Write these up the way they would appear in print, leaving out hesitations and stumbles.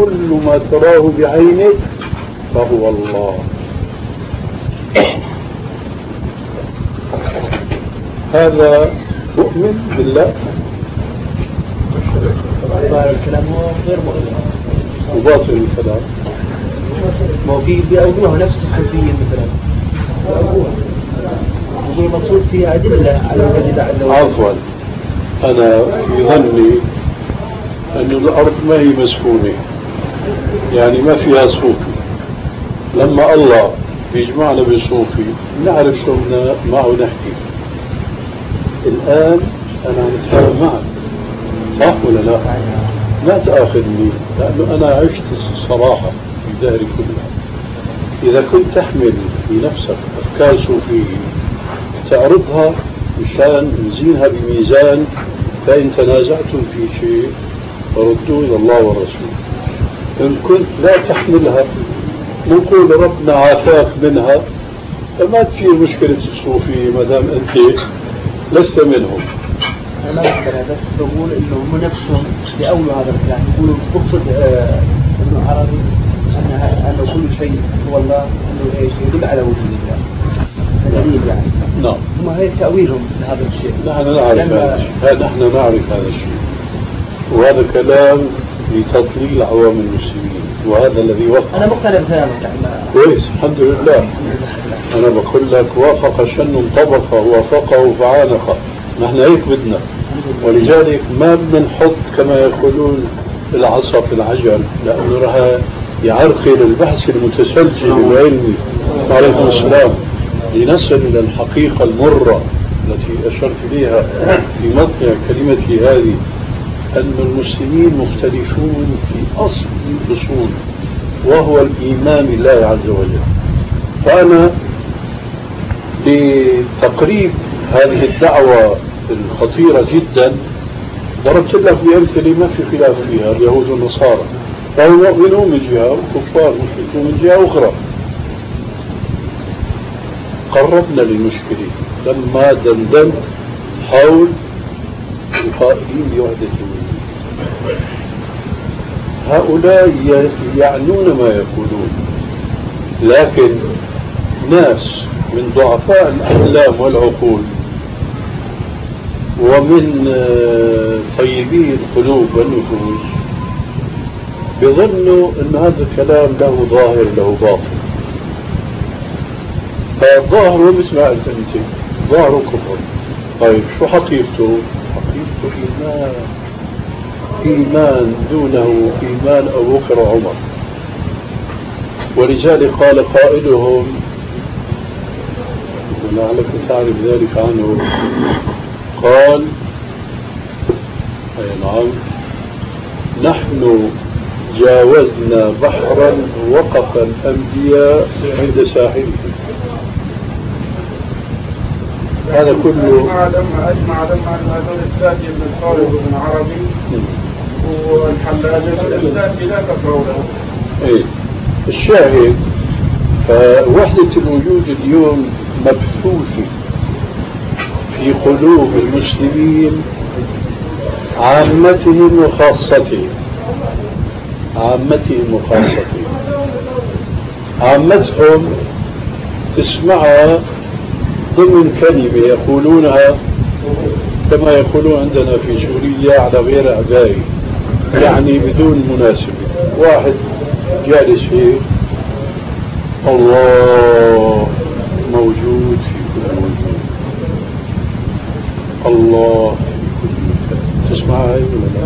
كل ما تراه بعينك فهو الله. هذا مؤمن بالله. الكلام هو غير مؤمن وباطل الكلام. ما هو بيأولوها نفس الصوفية مثلا، يقول المقصود فيها أدلة على وجود الله عز وجل. عفوا، أنا في ظني أن الأرض ما هي مسكونة، يعني ما فيها صوفي. لما الله يجمعنا بصوفي نعرف شو بدنا معه نحكي. الآن أنا عم أتكلم معك، صح ولا لا؟ لا تأخذني، لأنه أنا عشت الصراحة في دهري كلها. إذا كنت تحمل في نفسك أفكار صوفية تعرضها مشان نزينها بميزان، فإن تنازعتم في شيء فردوا إلى الله والرسول. إن كنت لا تحملها نقول ربنا عافاك منها، فما تصير مشكلة الصوفية ما دام أنت لست منهم. أنا ما بس بقول إنه هم نفسهم بيأولوا هذا الكلام، يقولوا بقصد ابن عربي أنه كل شيء هو الله، أنه إيش يدل على وجود الله. دليل يعني. نعم. هم هيك تأويلهم لهذا الشيء. نحن نعرف هذا الشيء، نحن نعرف هذا الشيء، وهذا كلام لتضليل عوام المسلمين، وهذا الذي وقع. أنا مقتنع بكلامك يعني. كويس، الحمد لله. أنا بقول لك وافق شن انطبق ووافقه فعانق، نحن هيك بدنا. ولذلك ما بنحط كما يقولون العصا في العجل، لأنه راح يعرقل البحث المتسلسل العلمي. عليكم السلام. لنصل إلى الحقيقة المرة التي أشرت إليها في مطلع كلمتي هذه، أن المسلمين مختلفون في أصل الأصول، وهو الإيمان بالله عز وجل. فأنا لتقريب هذه الدعوة الخطيرة جدا ضربت لك بأمثلة ما في خلاف فيها، اليهود والنصارى، فهم مؤمنون من جهة وكفار مشركون من جهة أخرى. قربنا للمشكلة لما دندنت حول القائلين بوحدة الوجود. هؤلاء يعنون ما يقولون، لكن ناس من ضعفاء الأحلام والعقول ومن طيبي القلوب والنفوس بيظنوا أن هذا الكلام له ظاهر له باطن. فظاهره مثل ما قلت أنت، ظاهره كفر. طيب شو حقيقته؟ حقيقته إيمان، إيمان دونه إيمان أبو بكر وعمر. ولذلك قال قائلهم، ولعلك تعرف ذلك عنه، قال أي نعم، نحن جاوزنا بحرا وقف الأنبياء عند ساحله. هذا كله أجمع لما هذول الساتي بن خالد بن عربي والحلاج الساتي لا تقرأوا له. إيه الشاهد، فوحدة الوجود اليوم مبثوثة في قلوب المسلمين عامتهم وخاصتهم. عامتهم وخاصتهم. عامتهم تسمعها ضمن كلمة يقولونها كما يقولون عندنا في سوريا على غير أعبائي، يعني بدون مناسبة. واحد جالس هيك، الله موجود في كل وجود، الله في كل مكان. تسمعها هاي ولا لا؟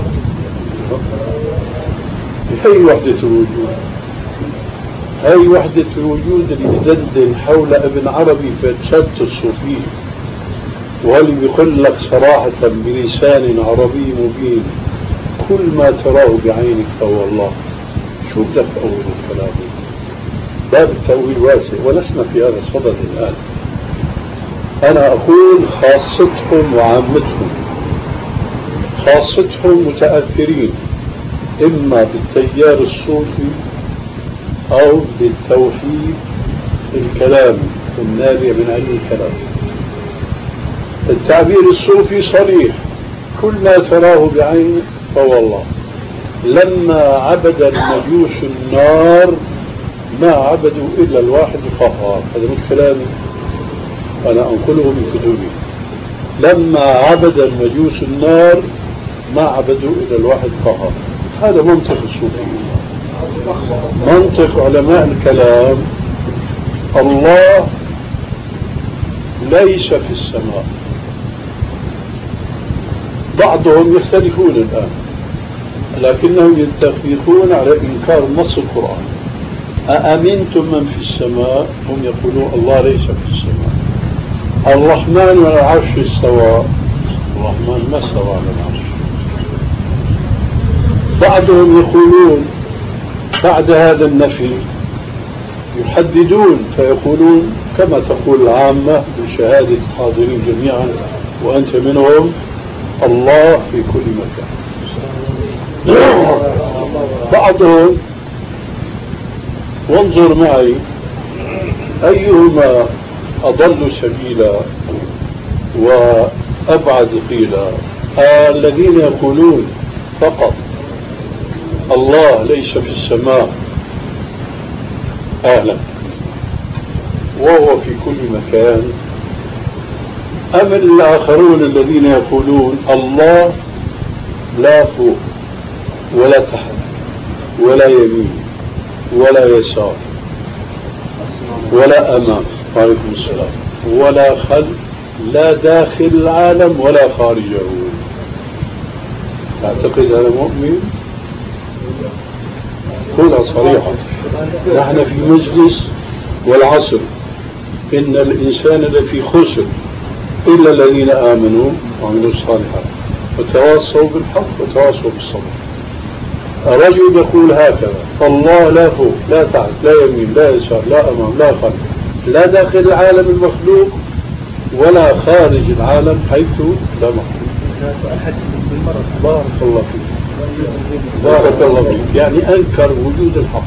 هي وحدة الوجود. هاي وحدة الوجود اللي بدندن حول ابن عربي في شتى الصوفية، واللي بيقول لك صراحة بلسان عربي مبين كل ما تراه بعينك فهو الله. شو بدك تأول الكلام؟ باب التأويل واسع ولسنا في هذا الصدد الآن. أنا أقول خاصتهم وعامتهم. خاصتهم متأثرين إما بالتيار الصوفي أو بالتوحيد الكلامي النابع من علم الكلام. التعبير الصوفي صريح، كل ما تراه بعينك فهو الله. لما عبد المجوس النار ما عبدوا إلا الواحد القهار. هذا مش كلامي، أنا أنقله من كتبي. لما عبد المجوس النار ما عبدوا إلا الواحد القهار. هذا منطق الصوفية، منطق علماء الكلام. الله ليس في السماء. بعضهم يختلفون الآن لكنهم يتفقون على إنكار نص القرآن. أأمنتم من في السماء؟ هم يقولون الله ليس في السماء. الرحمن على العرش استوى، الرحمن ما استوى على العرش. بعضهم يقولون بعد هذا النفي يحددون فيقولون كما تقول العامة بشهادة الحاضرين جميعا وأنت منهم: الله في كل مكان. بعضهم، وانظر معي أيهما أضل سبيلا وأبعد قيلا: الذين يقولون فقط الله ليس في السماء أهلا وهو في كل مكان، أم الآخرون الذين يقولون الله لا فوق ولا تحت ولا يمين ولا يسار ولا أمام وعليكم السلام ولا خلف، لا داخل العالم ولا خارجه. أعتقد هذا مؤمن؟ كلها صريحة. نحن في مجلس والعصر إن الإنسان لفي خسر إلا الذين آمنوا وعملوا الصالحات وتواصوا بالحق وتواصوا بالصبر. الرجل يقول هكذا: الله لا فوق لا تحت لا يمين لا يسار لا أمام لا خلف، لا داخل العالم المخلوق ولا خارج العالم حيث لا مخلوق. بارك الله فيك، بارك الله فيك. يعني أنكر وجود الحق.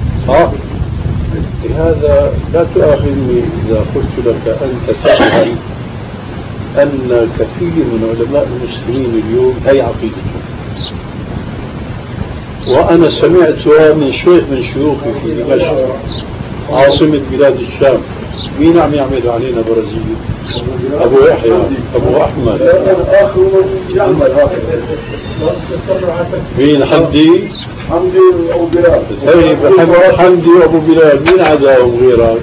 لهذا لا تؤاخذني إذا قلت لك أنت تعلم أن كثير من علماء المسلمين اليوم هي عقيدتهم، وأنا سمعتها من شيخ من شيوخي في دمشق عاصمة بلاد الشام. مين عم يعمل علينا برازيل؟ أبو يحيى، أبو أحمد، مين؟ حمدي وأبو بلال. طيب حمدي وأبو بلال مين عداهم غيرك؟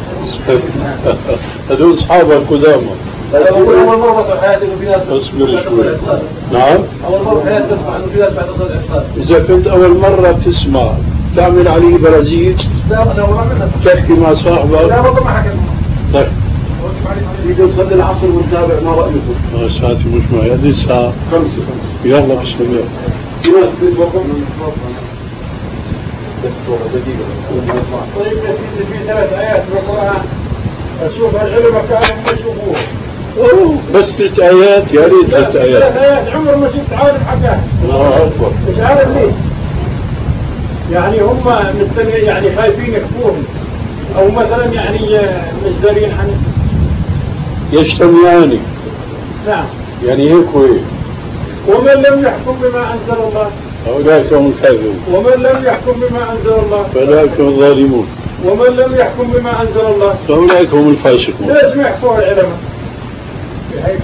هذول أصحاب القدامى. أول مرة في حياتي إنه في ناس اصبر شوي. نعم؟ أول مرة في حياتي تسمع إنه في ناس بعد صلاة الإحسان. إذا كنت أول مرة تسمع تعمل عليه برازيل؟ لا أنا أول مرة تحكي مع صاحبك؟ لا والله ما حكيت. طيب. يجي نصلي العصر ونتابع ما رأيكم؟ ساعتي مش معي، هذه الساعة 5. يلا بسم الله. طيب يا سيدي في 3 آيات من القرآن أشوف العلماء كانوا يشوفوه. بس 3 آيات، يا ريت 3 آيات. 3 آيات عمر ما شفت عالم حكاها. الله أكبر. مش عارف ليش. يعني هم يعني خايفين يكفوهم أو مثلا يعني مش دارين عنه. يجتمعان. نعم. يعني هيك وهيك. ومن لم يحكم بما أنزل الله أولئك هم الكاذبون. ومن لم يحكم بما أنزل الله فأولئك هم الظالمون. ومن لم يحكم بما أنزل الله فأولئك هم الفاسقون. ليش ما يحصوا العلماء؟ ليش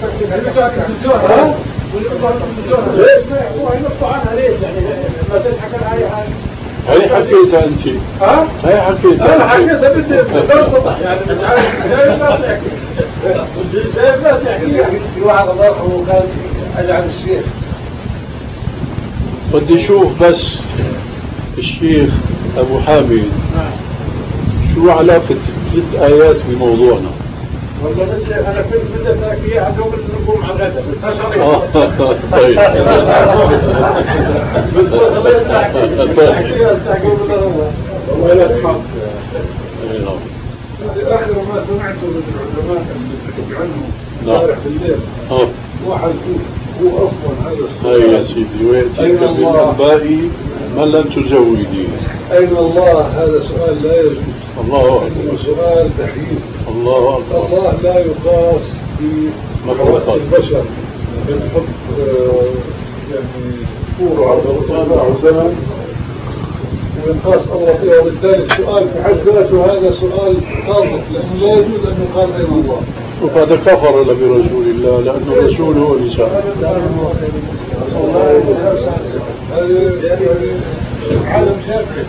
ما يحصوا ينطوا عنها ليش؟ يعني ما تضحك على أي حاجة. هاي حكيتها أنت. هاي حكيتها. أنا حكيتها بدي تنطح يعني مش عارف شايف ما تحكي. شايف ما تحكي. في واحد الله يرحمه كان أجعل الشيخ. بدي أشوف بس الشيخ أبو حامد شو علاقة 3 آيات بموضوعنا؟ والله بس أنا كنت بدي أحكي إياها قبل نقوم على الغداء. طيب. والله لا تحق. آخر ما سمعته من العلماء اللي تحكي عنهم امبارح بالليل. واحد هو أصلا هذا السؤال. يا سيدي ويأتيك بالأنباء من لم تزودي. أين الله؟ هذا سؤال لا يجوز. الله أكبر. سؤال تحييز. الله أكبر. الله لا يقاس بمقاس البشر. بنحط يعني كورة أو زمن وينقاس الله فيها، وبالتالي السؤال في حد ذاته هذا سؤال خاطئ، لأنه لا يجوز أن يقال أين الله. وهذا كفر برسول الله لأنه رسوله هو لسان. عالم شافعي.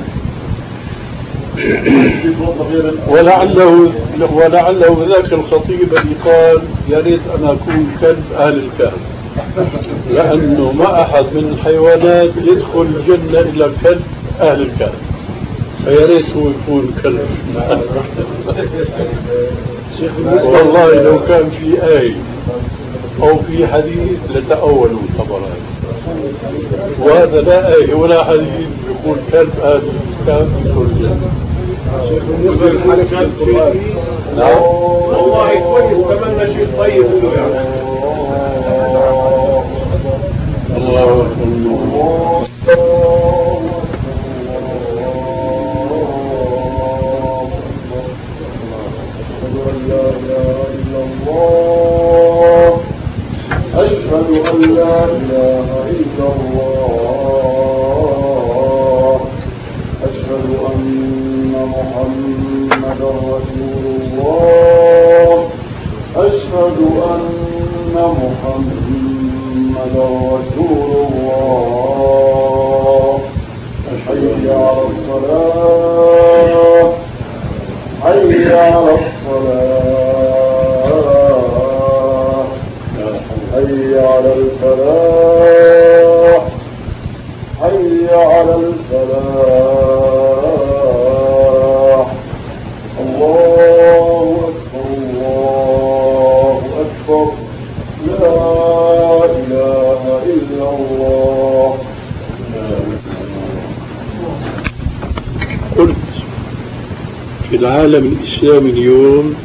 ولعله ذاك الخطيب اللي قال يا ريت أنا أكون كلب أهل الكهف، لأنه ما أحد من الحيوانات يدخل الجنة إلا كلب أهل الكهف، فيا ريت هو يكون كلب. والله لو كان في آية أو في حديث لتأولوا طبعا، وهذا لا آية ولا حديث يقول كلب أهل الكهف يدخل الجنة. بالنسبة للحركات القرآنية نعم والله كويس، تمنى شيء طيب له يعني. الله أشهد أن لا إله إلا الله، أشهد أن محمدا رسول الله، أشهد أن محمدا رسول الله. حي على الصلاة، حي على الصلاة، حي على الفلاح، حي على الفلاح. الله أكبر، الله أكبر، لا إله إلا الله. قلت في العالم الإسلامي اليوم